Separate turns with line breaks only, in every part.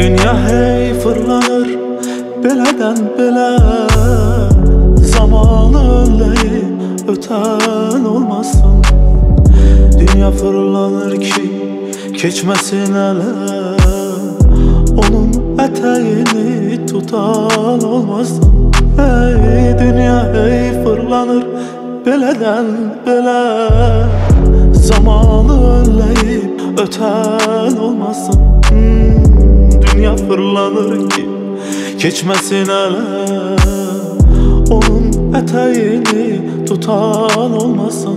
Dünya hey fırlanır belədən belə, zamanı önləyib ötən olmasın. Dünya fırlanır ki keçməsin ələ, onun ətəyini tutan olmasın. Hey dünya hey fırlanır belədən belə, zamanı önləyib ötən olmasın. Dünya fırlanır ki keçməsin ələ, onun ətəyini tutan olmasın.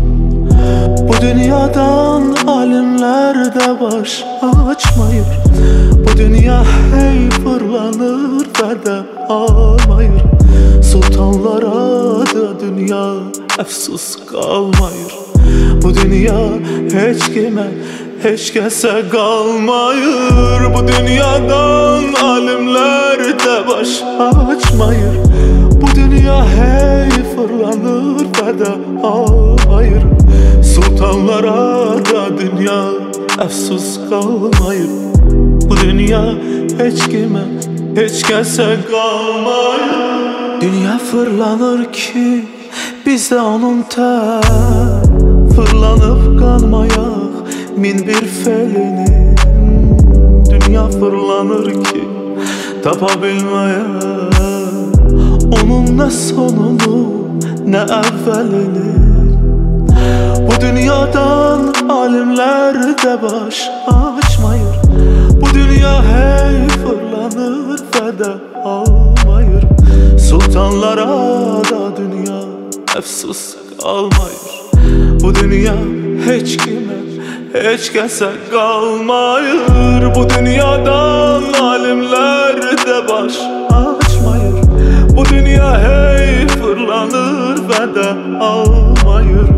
Bu dünyadan alimlər də baş açmayır. Bu dünya hey fırlanır və də almayır. Sultanlara da dünya əfsus qalmayır. Bu dünya heç kimə, heç kəsə qalmayır. Bu dünyadan alimlər də baş açmayır. Bu dünya hey fırlanır və də almayır. Sultanlara da dünya əfsus qalmayır. Bu dünya heç kimə, heç kəsə qalmayır. Dünya fırlanır ki biz də onun tər fırlanıb qalmayaq min bir felini. Dünya fırlanır ki tapa bilməyək onun nə sonunu, nə əvvəlini. Bu dünyadan alimlər də baş açmayır. Bu dünya hey fırlanır və də almayır. Sultanlara da dünya əfsus qalmayır. Bu dünya heç kimə, heç kəsə qalmayır. Bu dünyadan alimlər də baş açmayır. Bu dünya hey fırlanır və də almayır.